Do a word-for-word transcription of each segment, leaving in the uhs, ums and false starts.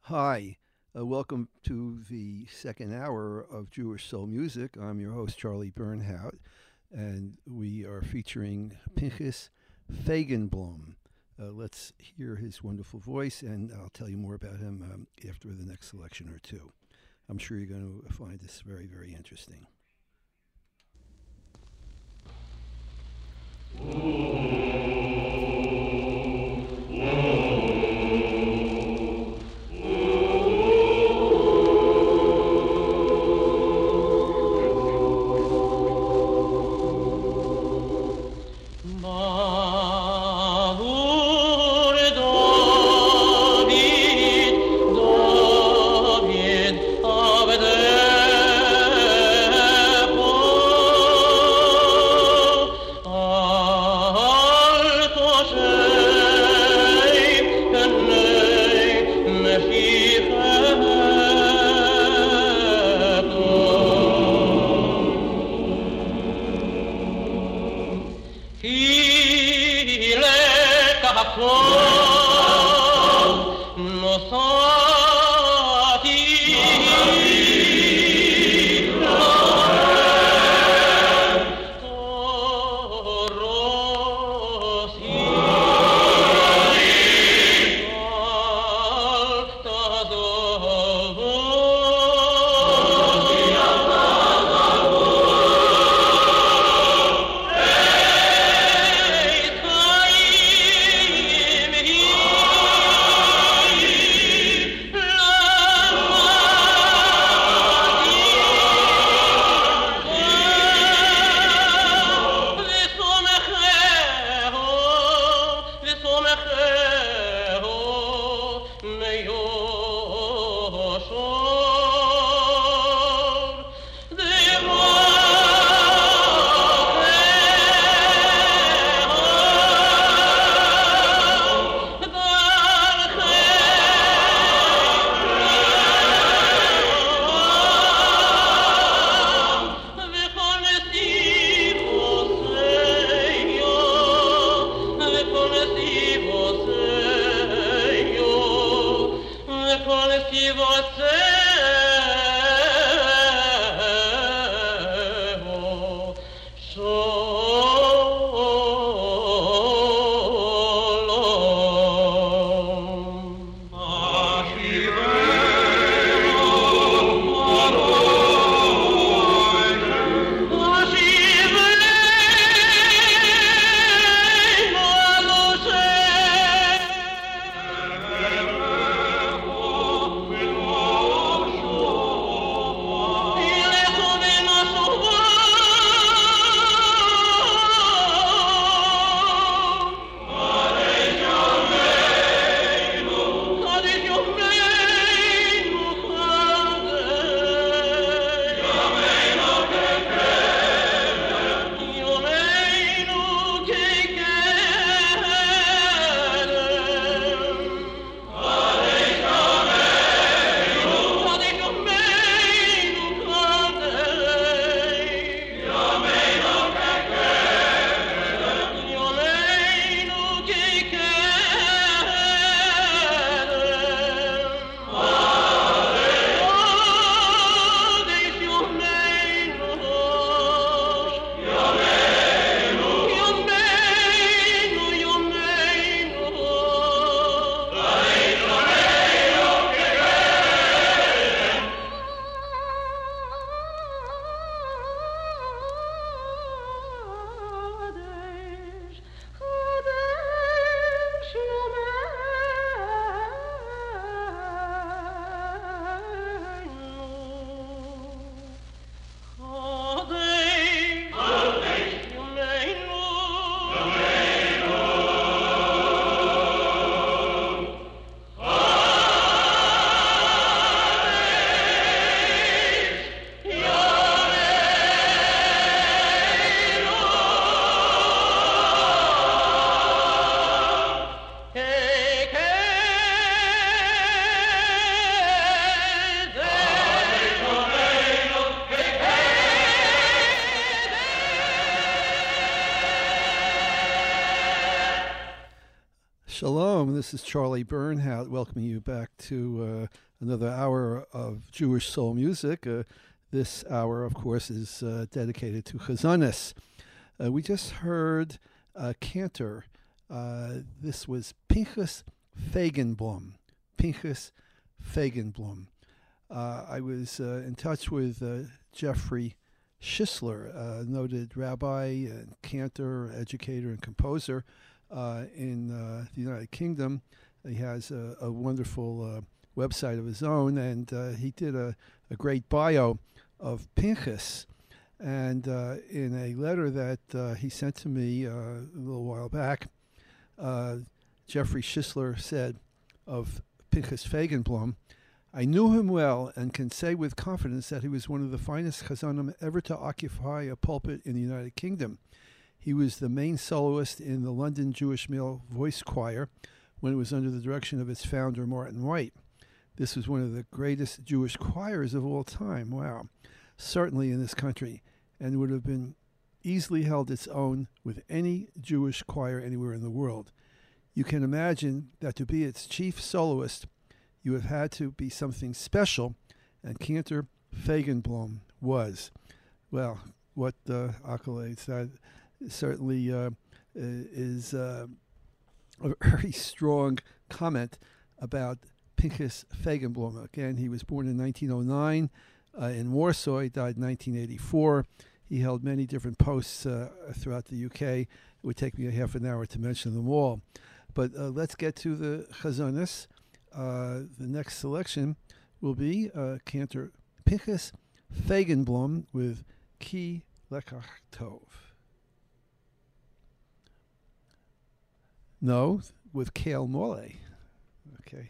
Hi, uh, welcome to the second hour of Jewish Soul Music. I'm your host, Charlie Bernhout, and we are featuring Pinchas Feigenblum. Uh, let's hear his wonderful voice, and I'll tell you more about him um, after the next selection or two. I'm sure you're going to find this very, very interesting. Oh this is Charlie Bernhout welcoming you back to uh, another hour of Jewish soul music. Uh, this hour, of course, is uh, dedicated to Chazanis. Uh, we just heard a cantor. Uh, this was Pinchas Feigenblum. Pinchas Feigenblum. Uh, I was uh, in touch with uh, Jeffrey Schisler, a noted rabbi and cantor, educator, and composer uh, in uh, the United Kingdom. He has a, a wonderful uh, website of his own, and uh, he did a, a great bio of Pinchas. And uh, in a letter that uh, he sent to me uh, a little while back, uh, Jeffrey Schisler said of Pinchas Feigenblum, "I knew him well and can say with confidence that he was one of the finest chazanim ever to occupy a pulpit in the United Kingdom. He was the main soloist in the London Jewish Male Voice Choir when it was under the direction of its founder, Martin White. This was one of the greatest Jewish choirs of all time, wow, certainly in this country, and would have been easily held its own with any Jewish choir anywhere in the world. You can imagine that to be its chief soloist, you have had to be something special, and Cantor Feigenblum was." Well, what uh, accolades. That certainly uh, is uh, a very strong comment about Pinchas Feigenblum. Again, he was born in nineteen oh nine uh, in Warsaw. He died in nineteen eighty-four. He held many different posts uh, throughout the U K. It would take me a half an hour to mention them all. But uh, let's get to the Chazanis. Uh, the next selection will be uh, Cantor Pinchas Feigenblum with Ki Lekach Tov. No, with Kale Mole. Okay.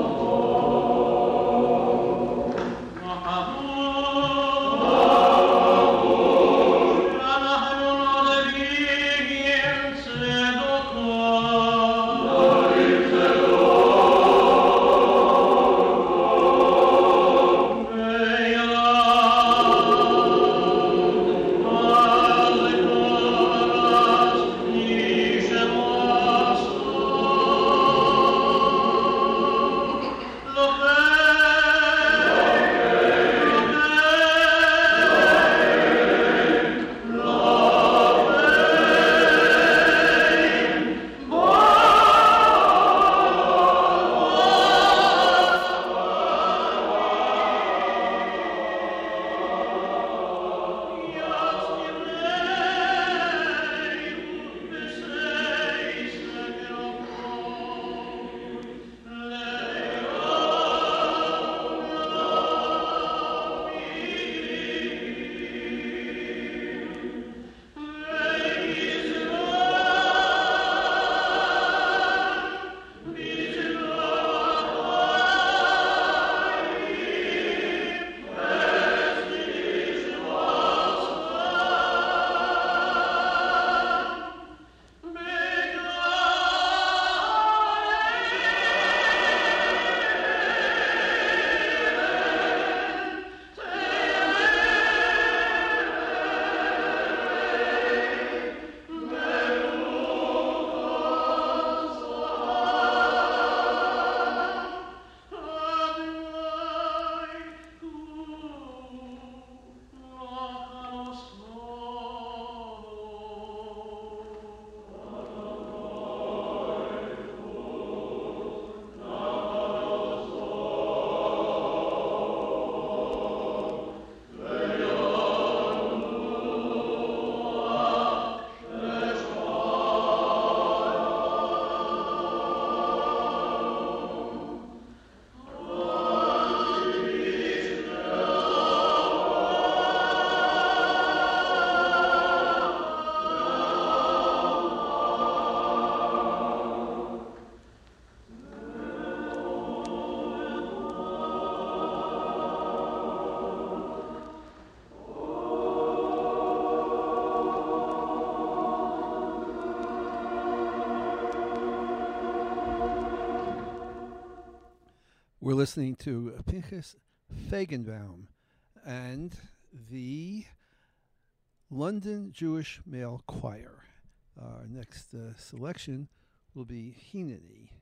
Oh We're listening to Pinchas Feigenbaum and the London Jewish Male Choir. Our next uh, selection will be Hineni.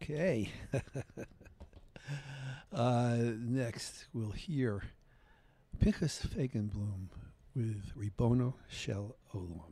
Okay. uh, next, we'll hear Pinchas Feigenblum with Ribono Shel Olam.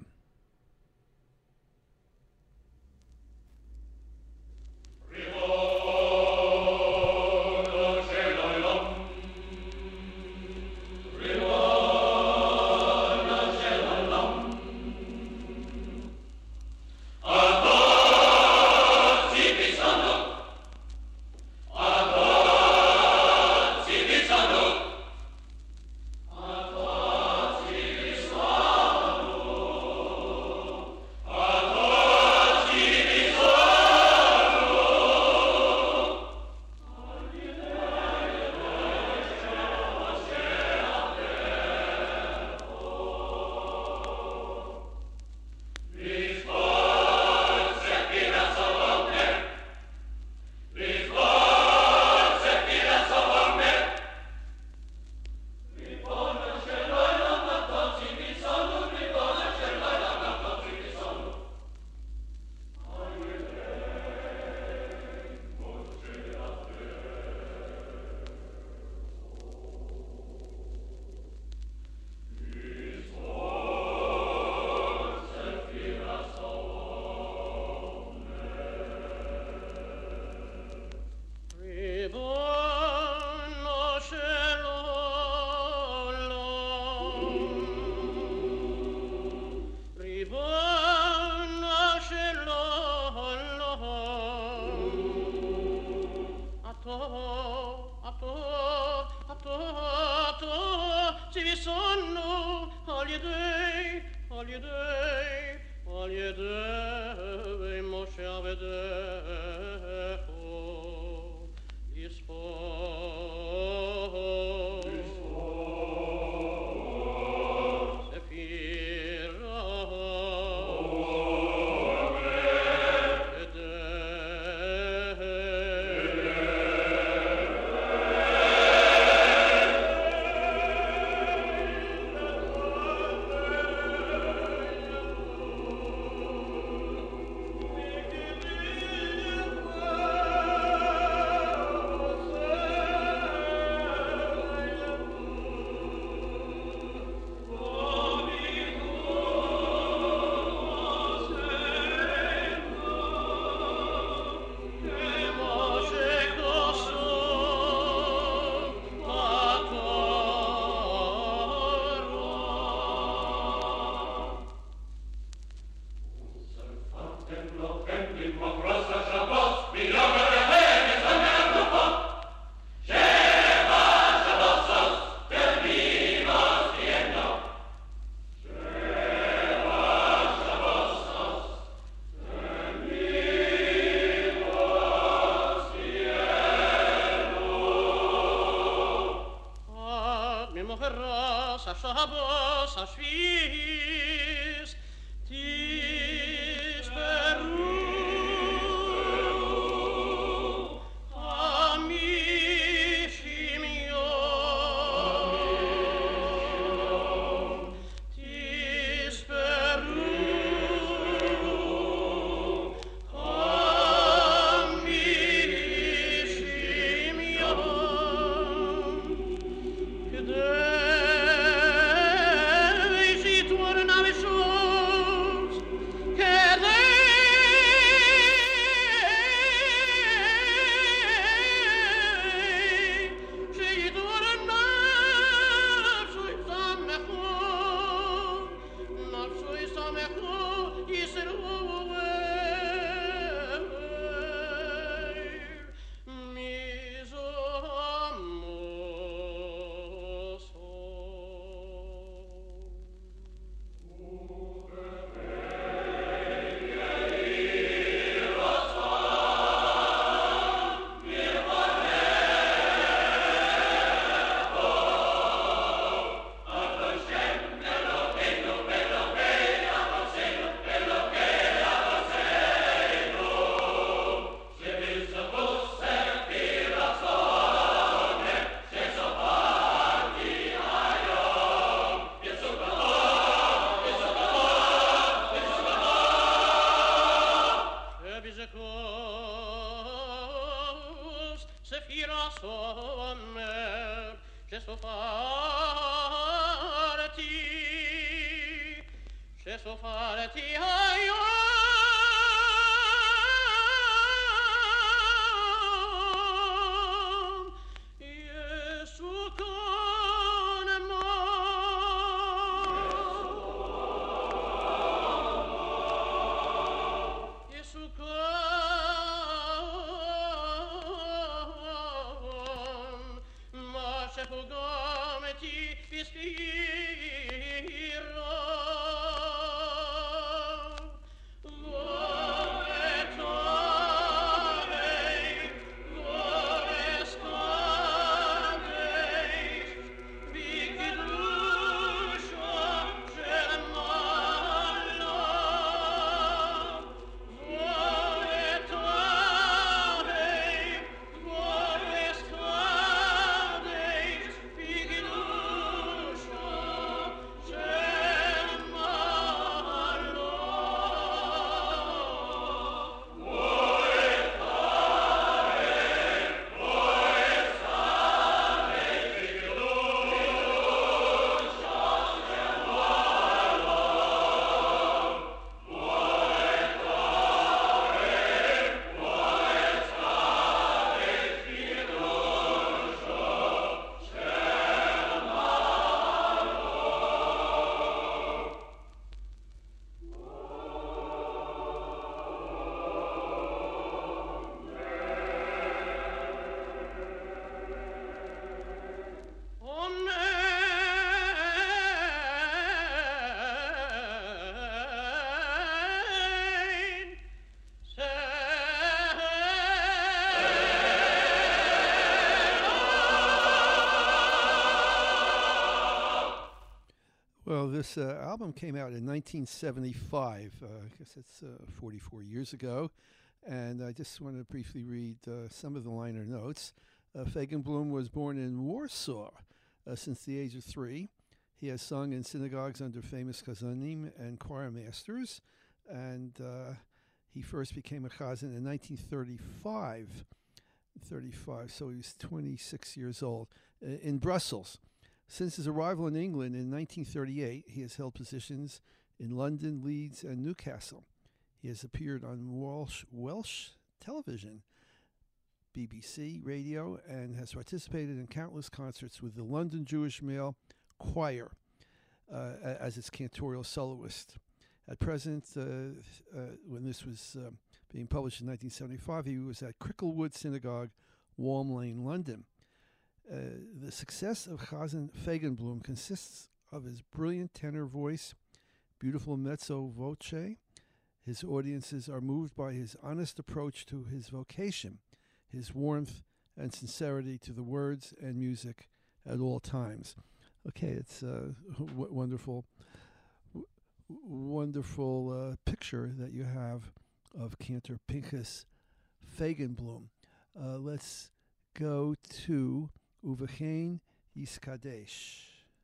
Che fira sommer, c'è so farti, c'è so farti, ai, Well, this uh, album came out in nineteen seventy-five. Uh, I guess it's uh, forty-four years ago. And I just want to briefly read uh, some of the liner notes. Uh, Feigenblum was born in Warsaw uh, since the age of three. He has sung in synagogues under famous chazanim and choir masters. And uh, he first became a chazan in nineteen thirty-five. thirty-five, so he was twenty-six years old, uh, in Brussels. Since his arrival in England in nineteen thirty-eight, he has held positions in London, Leeds, and Newcastle. He has appeared on Welsh, Welsh television, B B C radio, and has participated in countless concerts with the London Jewish Male Choir uh, as its cantorial soloist. At present, uh, uh, when this was uh, being published in nineteen seventy-five, he was at Cricklewood Synagogue, Walm Lane, London. Uh, the success of Chazan Feigenblum consists of his brilliant tenor voice, beautiful mezzo voce. His audiences are moved by his honest approach to his vocation, his warmth and sincerity to the words and music at all times. Okay, it's a w- wonderful, w- wonderful uh, picture that you have of Cantor Pinchas Feigenblum. Uh, let's go to Uvachein Yiskadesh.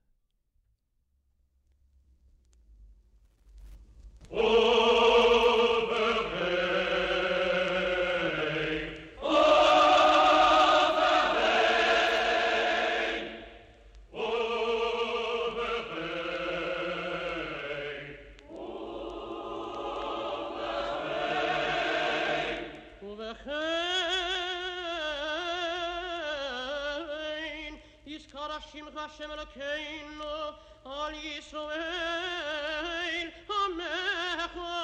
Hashem Elokeinu al Yisrael Amecha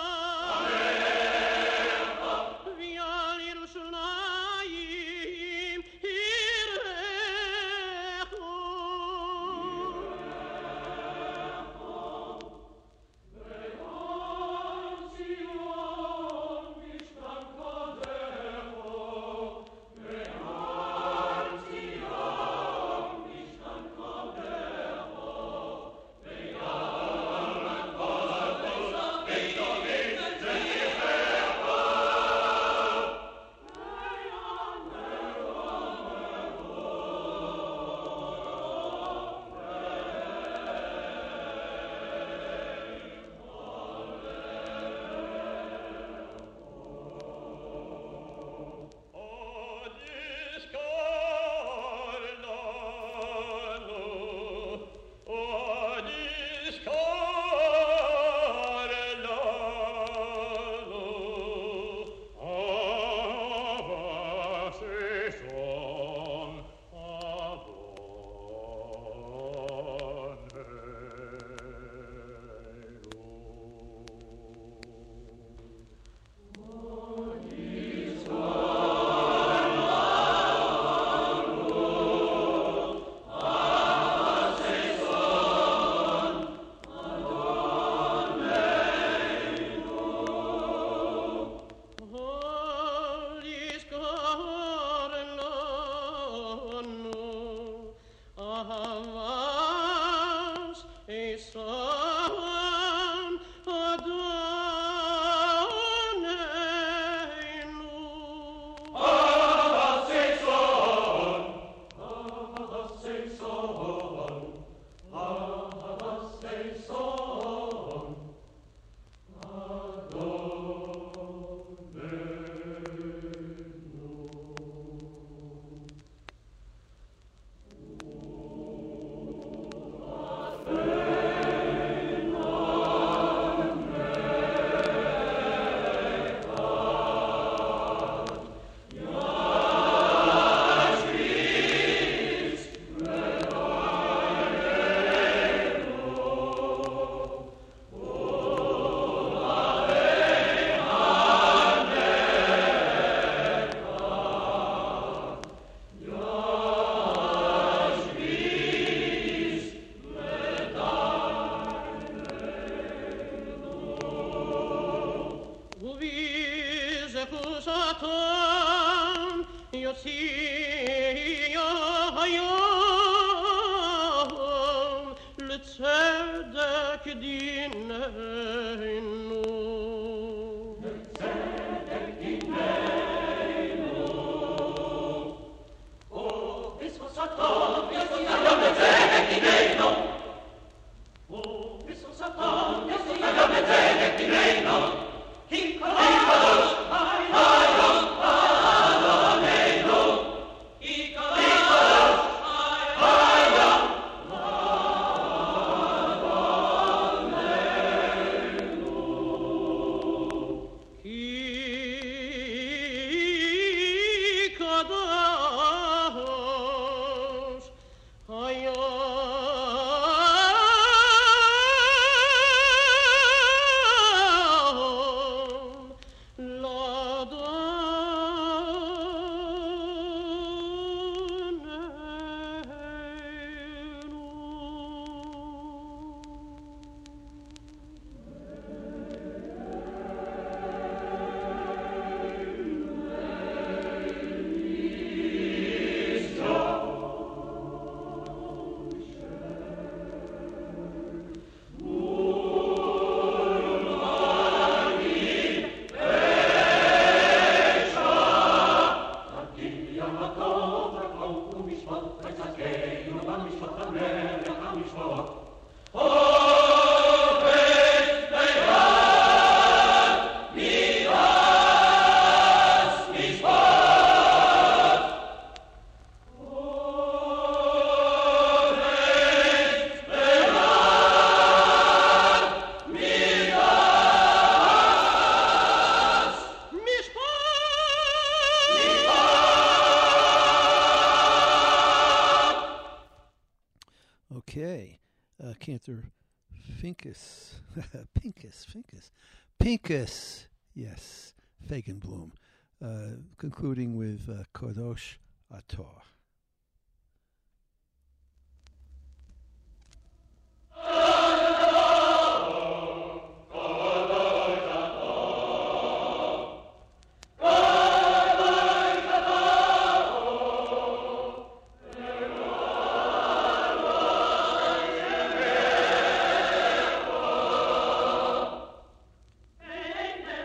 Amecha V'al Yerushalayim Yirechu Ve'al Zion Mishkan Kodecho Ve'al Zion Mishkan Kodecho Ve'al דיננו. כי קדוש היום Okay, uh, Cantor Finkus, Pinkus, Finkus, Pinkus, yes, Feigenblum, uh, concluding with uh, Kadosh Ator.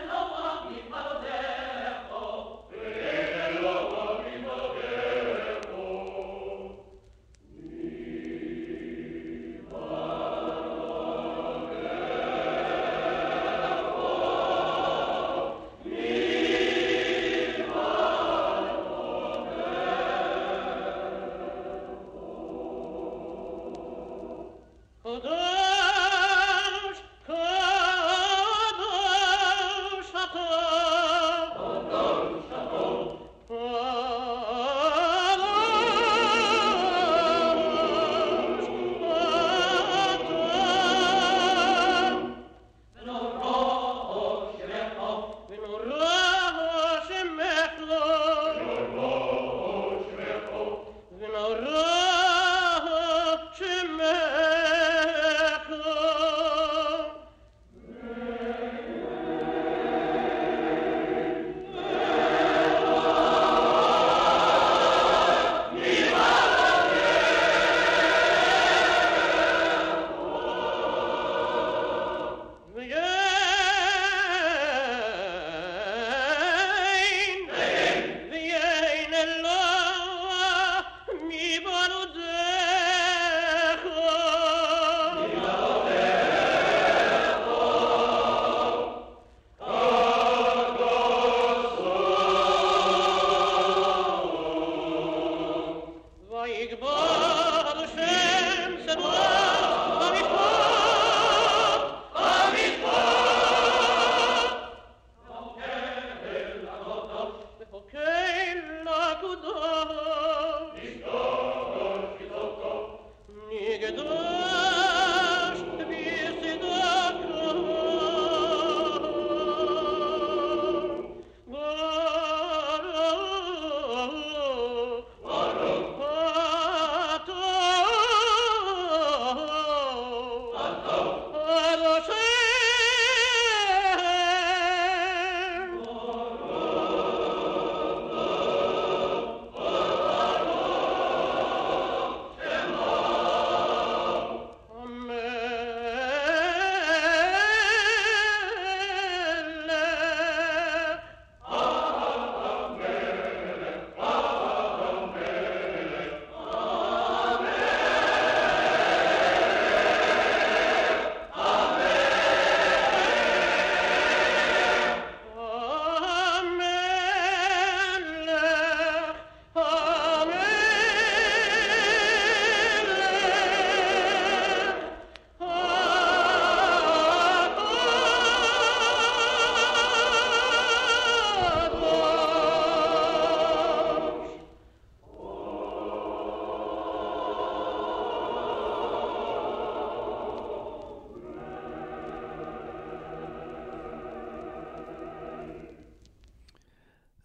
Thank you.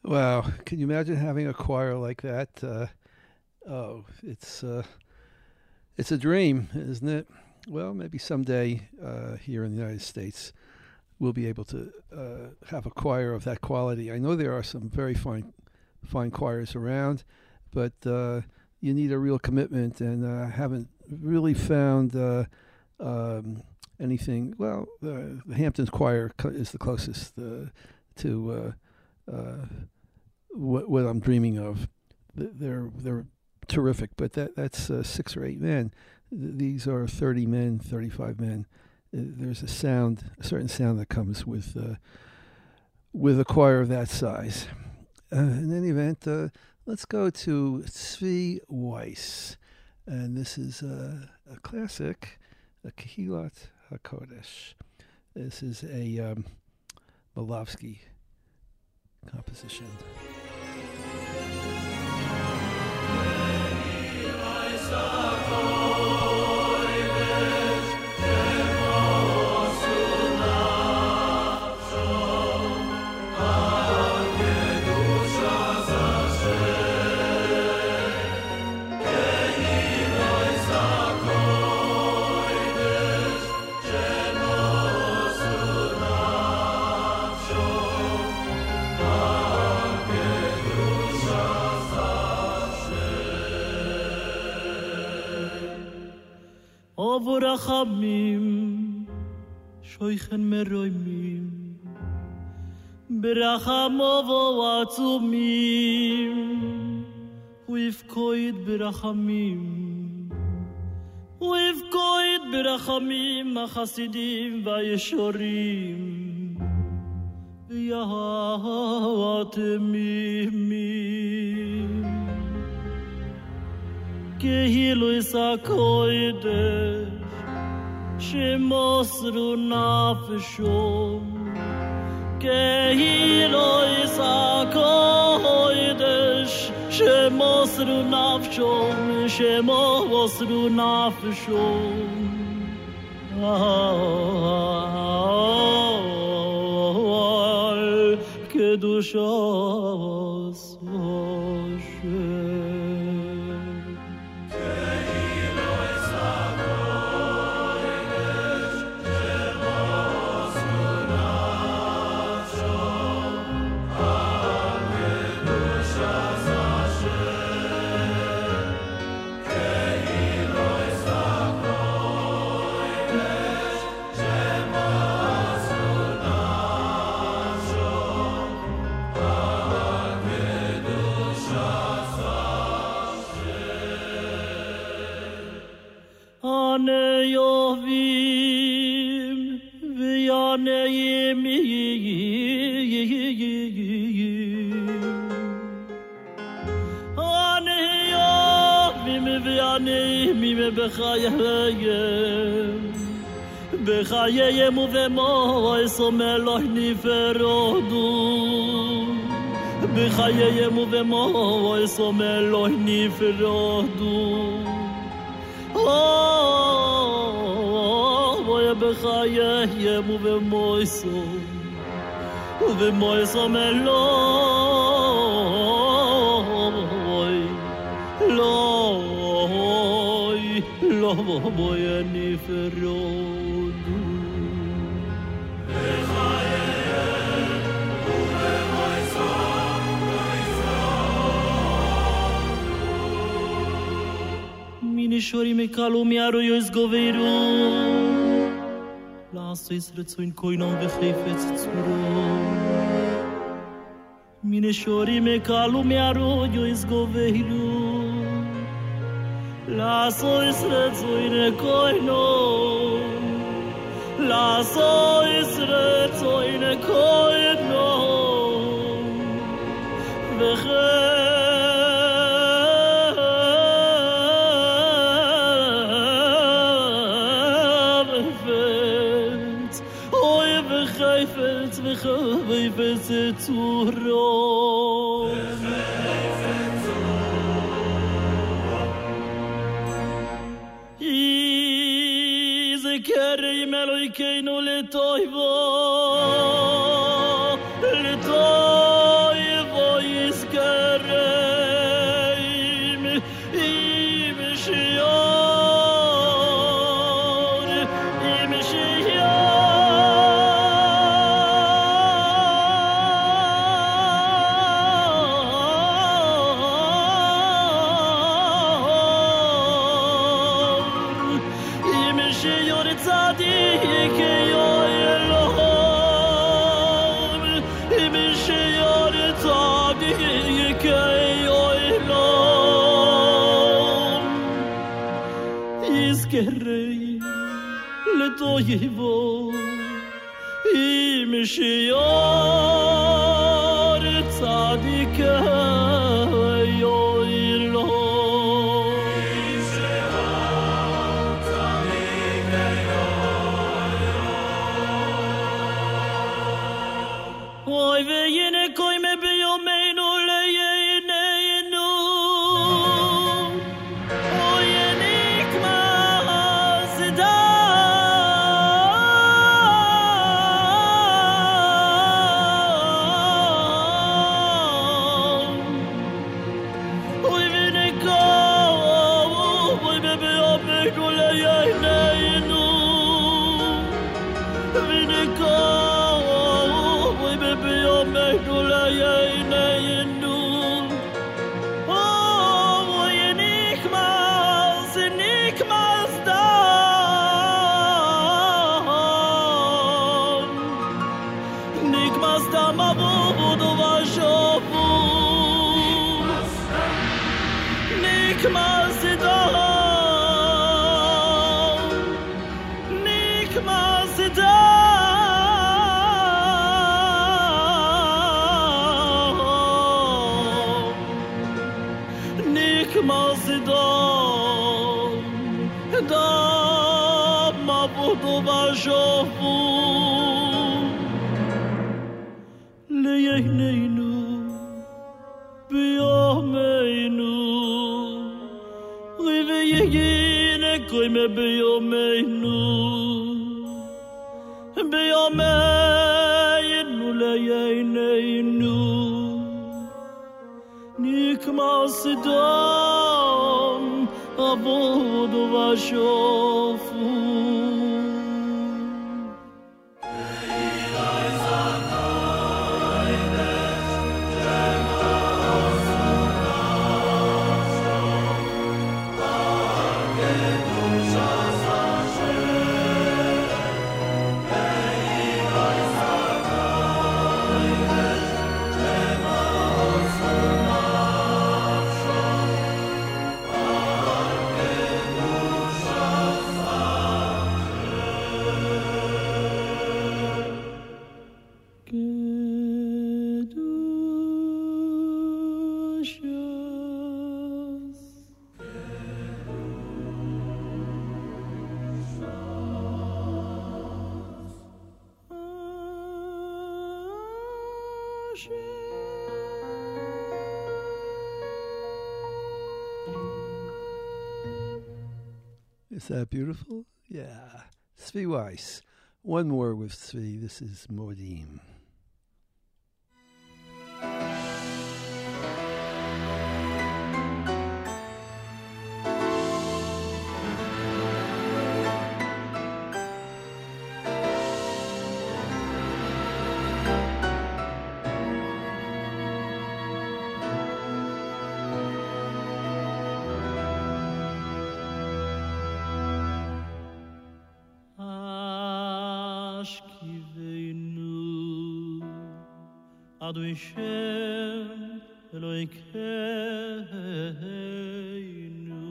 Wow, can you imagine having a choir like that? Uh, oh, it's uh, it's a dream, isn't it? Well, maybe someday uh, here in the United States we'll be able to uh, have a choir of that quality. I know there are some very fine fine choirs around, but uh, you need a real commitment, and I uh, haven't really found uh, um, anything. Well, uh, the Hamptons Choir is the closest uh, to uh, uh, what, what I'm dreaming of. They're they're terrific, but that that's uh, six or eight men. These are thirty men, thirty-five men. There's a sound, a certain sound that comes with uh, with a choir of that size. Uh, in any event, uh, let's go to Tzvi Weiss, and this is uh, a classic, a Kehillat HaKodesh. This is a um, Molavsky composition. Rachamim shoichen meroimim berachamov atzumim uivkoid berachamim uivkoid berachamim achasidim vayeshorim v'yahatemimim kehilos hakodesh shemosru nafshom kehilos hakodesh shemosru nafshom shemosru nafshom al kedushas Hashem. בחייהם בחייהם ובמויסום אלוהי נפרדו בחייהם ובמויסום אלוהי נפרדו אוי בחייהם ובמויסום ובמויסום אלוהי לא lo voy a ni ferrodu mine shori me kalu mi aro yo zgoveru la sis retsuin koinon ve khifet tsuro mine shori me kalu mi aro yo zgoveru La sois retzoine koino La sois retzoine koino Vechefet Oy vechefet Vechefet Tzuro Kerim Elokeinu letoivo letoivo im shior im shior im shior tzadik yoelom im shior tzadik yoelom yizkerei letoivo im shior tzadik yoelom Oy ve yine koyme be yomeinu leyeneinu Oy yenik mazda Oy ve ne ko Oy be be yomeinu leyeneinu Ve ne ko Yomeinu leyeneinu Oh, yenikmaz, yenikmaz dam Nikmaz dam avudu vashovu Nikmaz dam Nikmaz dam Mazdam, dam avudu vashovu leyeneinu biyomeinu riveyegine koime biyomeinu biyomeinu leyeneinu nikmas dam avudu vashovu Is that beautiful? Yeah. Tzvi Weiss. One more with Tzvi. This is Modim. Adonai Shem Elokeinu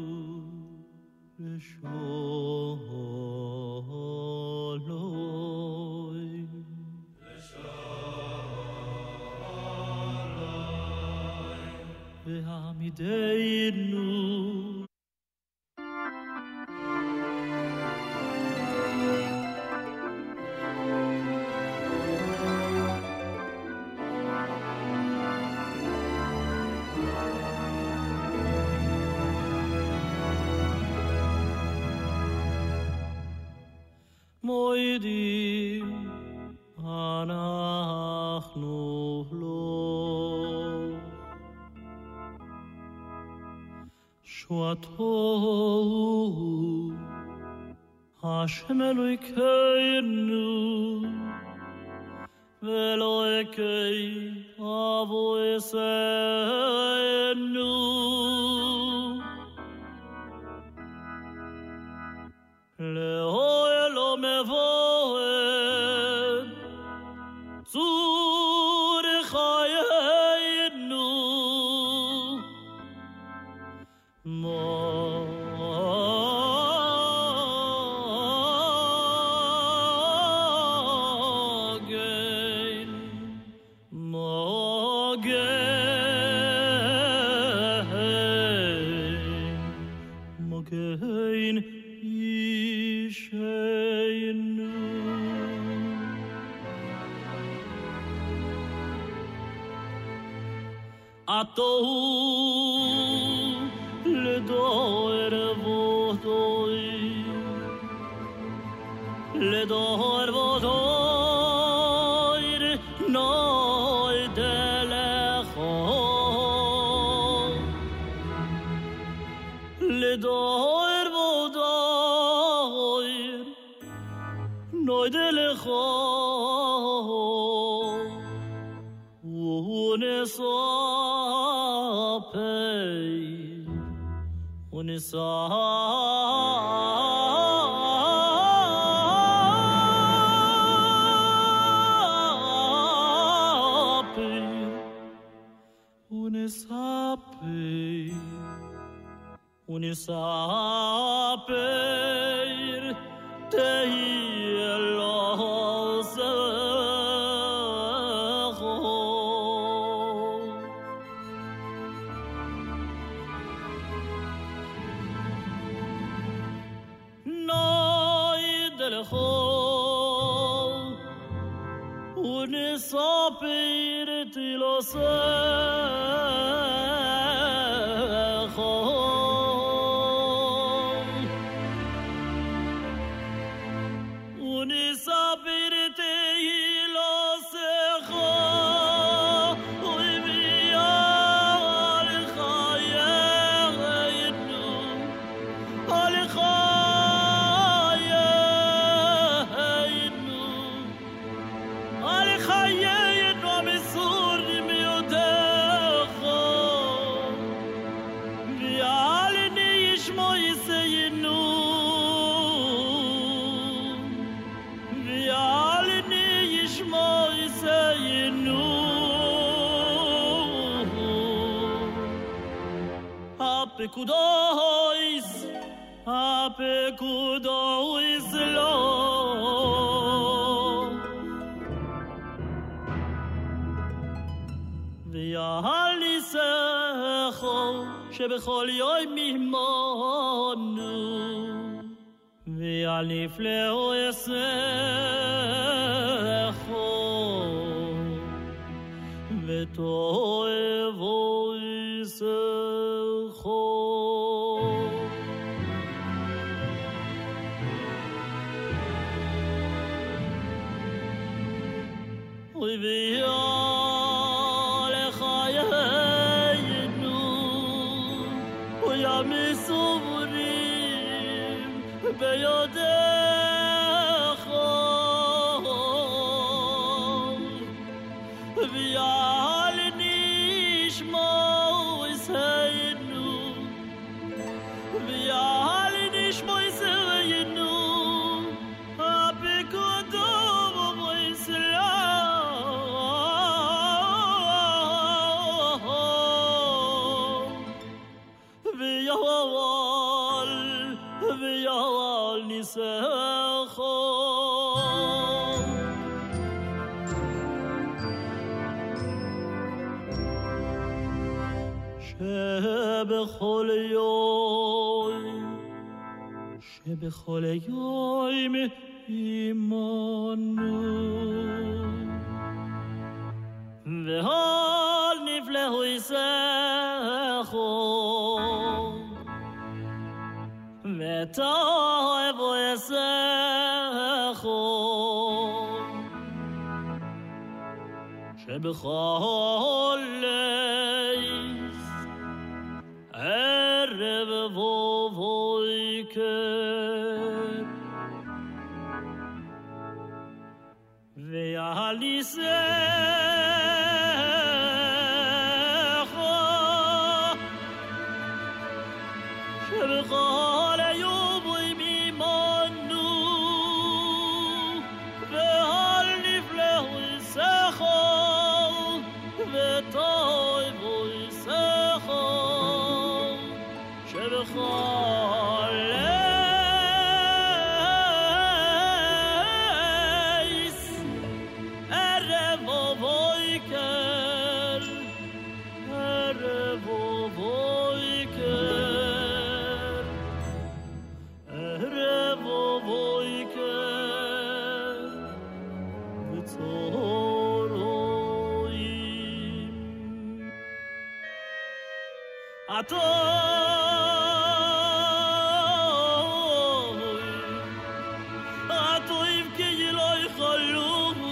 Lesholoi Lesholoi Ve'amideinu moedim anachnu lo Yeshuato Hashem Elokeinu Ve'Elokei Avoseinu Le'oel Omevoed Tzur Chayenu Mogen Mogen Mogen Yishayenu Atohu Ledor vodoi Ledor vodoi Noi delecho Ledor vodoi Noi delecho Unesapei Unisape Unisape Unisape Unisapir tilosecho Unisapir tilosecho Uivia al-chayenu al-chayenu al-chayenu misur miudecho V'alini yishmo yiseyenu V'alini yishmo yiseyenu Ha'pekudois Ha'pekudois lo V'yahal nisecho Shebechol yoim mihmonu V'yal nifleu esecho V'toevo isecho V'yal echayenu U'yamisuvrim beyodecho V'yal nishmo isayenu V'yal nishmo isayenu Ha'pekudois V'yawal V'yawal nisecho Shebechol yoim Shebechol yoim imanu V'hol niflehu isecho V'toevo esecho Shebechol leis Erev voiker ve'alisecha shebechol hayubim imanu ve'al niflehu yisecha ve'toivu yisecha shebechol eis erev voiker erev voiker erev voiker v'tzoroim atoy atoy ki loy khalu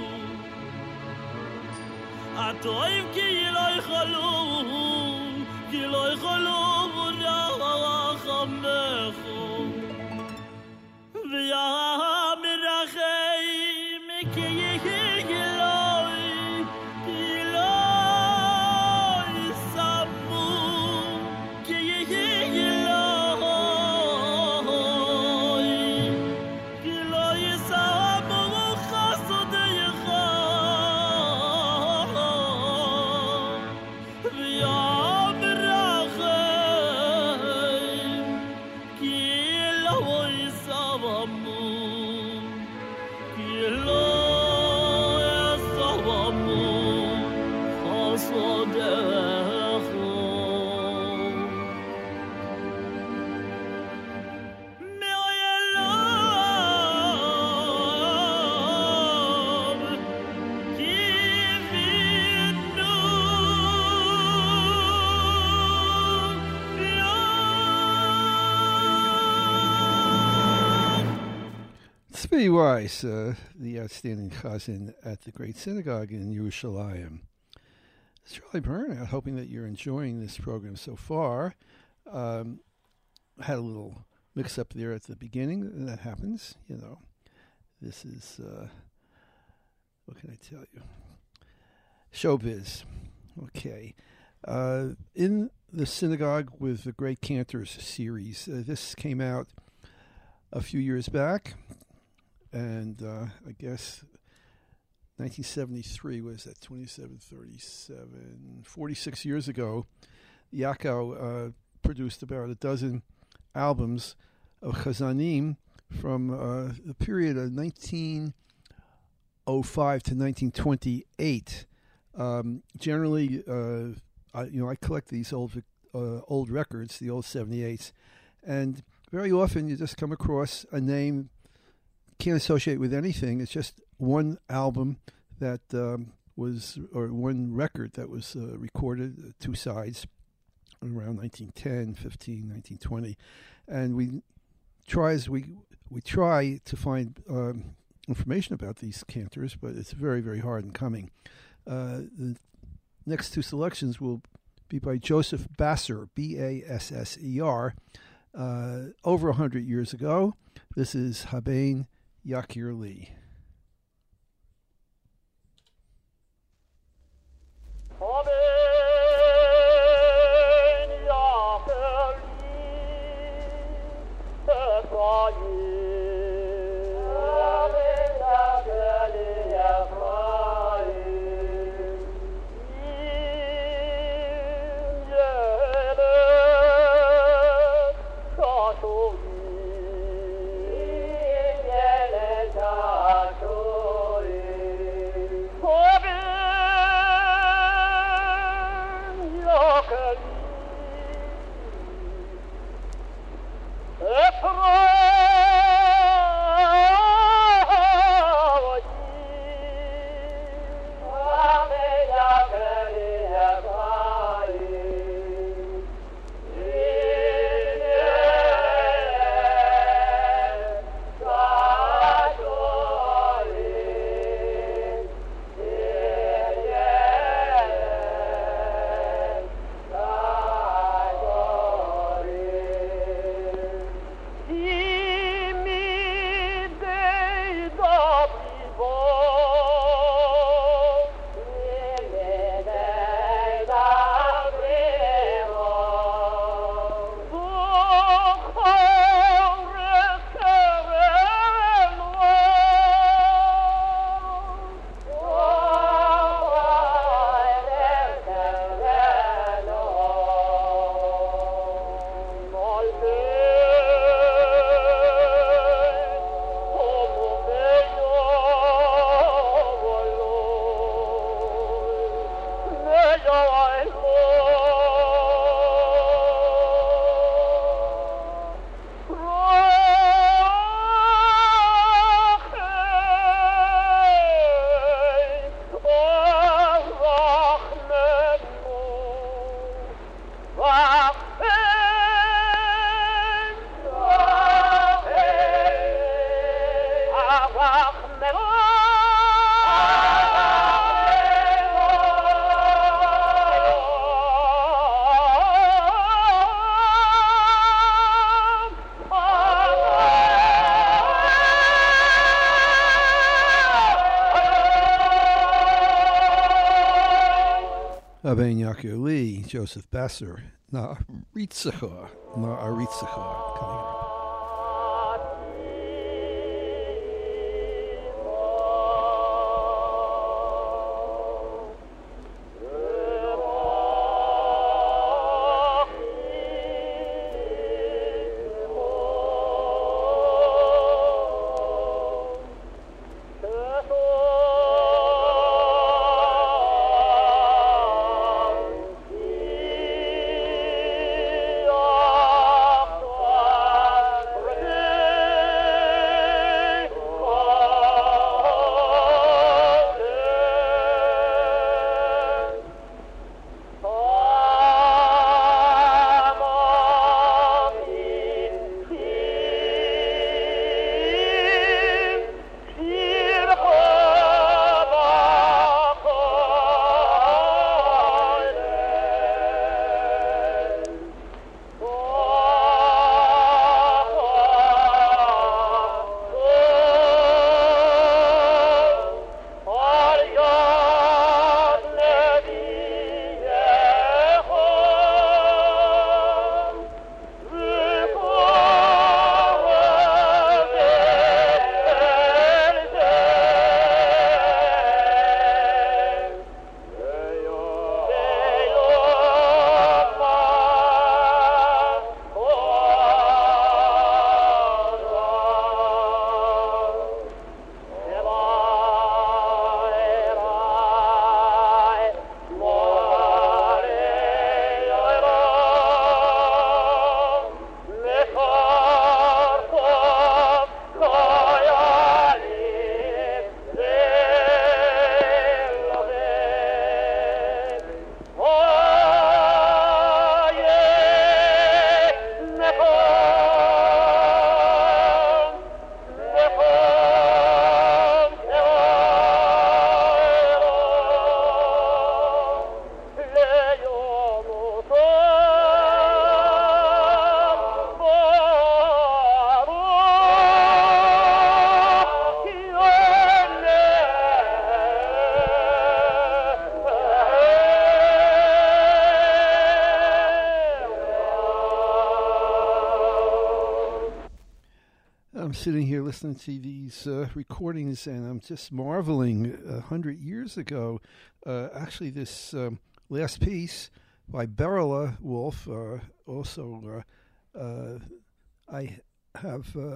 atoy ki loy khalu ki loy khalu ya khamechu v'ya mirachem ki loy ki loy samu ki loy ki loy samu chasodeicha v'ya mirachem ki loy samu ki loy samu chasodeicha Tzvi Weiss, uh, the outstanding chazan at the Great Synagogue in Yerushalayim. It's Charlie Byrne, hoping that you're enjoying this program so far. Um, had a little mix-up there at the beginning, and that happens, you know. This is, uh, what can I tell you? Showbiz. Okay. Uh, in the Synagogue with the Great Cantors series, uh, this came out a few years back. And uh, I guess nineteen seventy-three was at twenty-seven thirty-seven, forty-six years ago. Yaakov uh, produced about a dozen albums of chazanim from uh, the period of nineteen oh five to nineteen twenty-eight. Um, generally, uh, I, you know, I collect these old uh, old records, the old seventy-eights, and very often you just come across a name. Can't associate with anything. It's just one album that um, was, or one record that was uh, recorded, uh, two sides, around nineteen ten, fifteen, nineteen twenty, and we try as we we try to find um, information about these cantors, but it's very very hard in coming. Uh, the next two selections will be by Joseph Basser, B A S S E R, uh, over a hundred years ago. This is Haben Yakir Lee. Oh Havein Yakir Lee, Joseph Basser, Na Ritzacha, Na Aritzacha, coming up. I'm sitting here listening to these uh, recordings, and I'm just marveling. A hundred years ago, uh, actually, this um, last piece by Beryla Wolf. Uh, also, uh, uh, I have uh,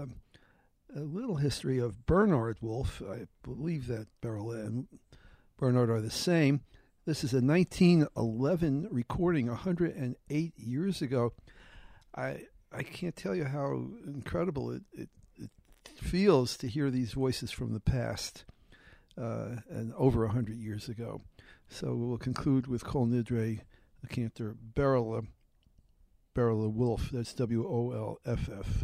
a little history of Bernard Wolf. I believe that Beryla and Bernard are the same. This is a nineteen eleven recording, one hundred eight years ago. I I can't tell you how incredible it, it, it feels to hear these voices from the past uh, and over one hundred years ago. So we'll conclude with Kol Nidre, the cantor Beryla, Beryla Wolf. That's W O L F F.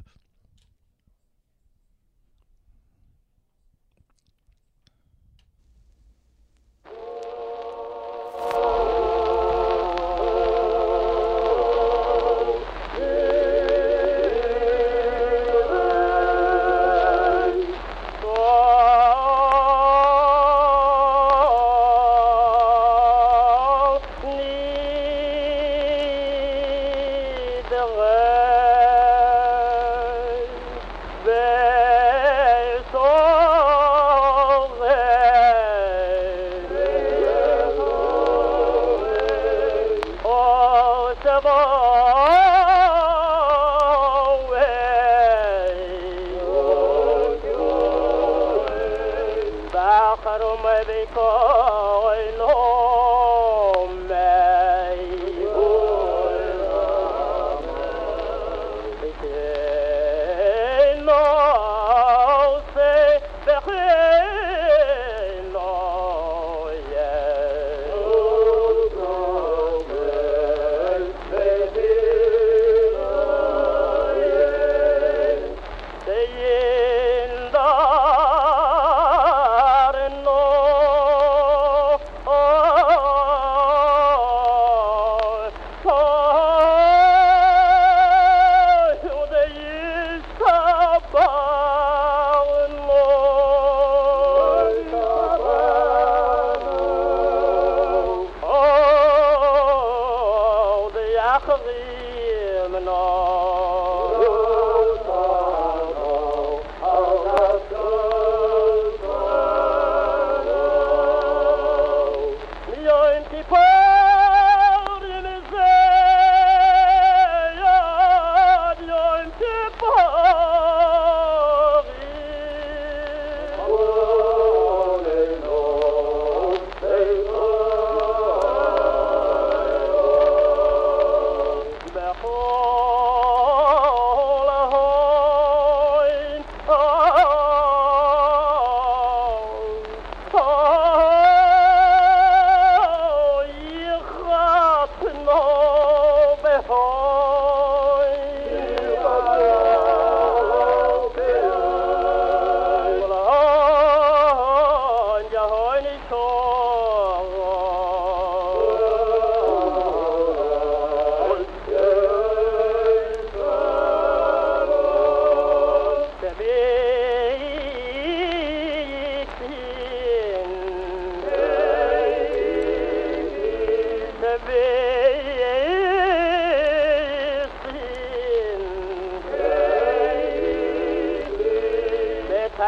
Oh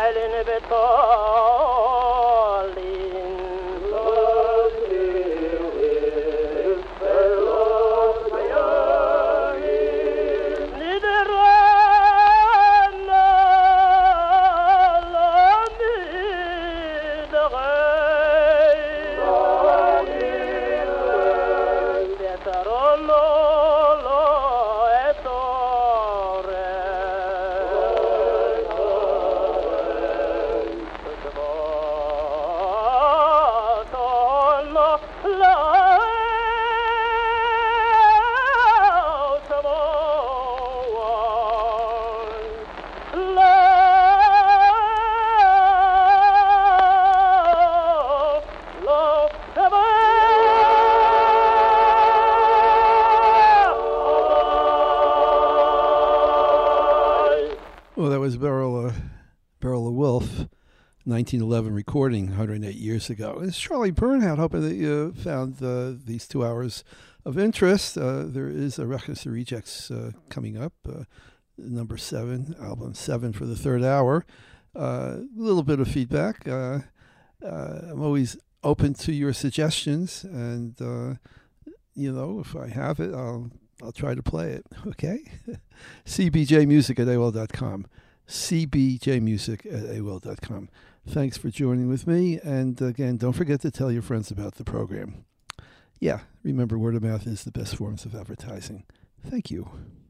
Eilen betolin Well, that was Beryl, uh, Beryl Wolf, nineteen eleven recording, one hundred eight years ago. It's Charlie Bernhardt. Hoping that you found uh, these two hours of interest. Uh, there is a Records to Rejects uh, coming up, uh, number seven, album seven for the third hour. Uh, a little bit of feedback. Uh, uh, I'm always open to your suggestions, and uh, you know, if I have it, I'll I'll try to play it. Okay, c b j music at a o l dot com. c b j music at a o l dot com. Thanks for joining with me, and again, don't forget to tell your friends about the program. Yeah, remember, word of mouth is the best forms of advertising. Thank you.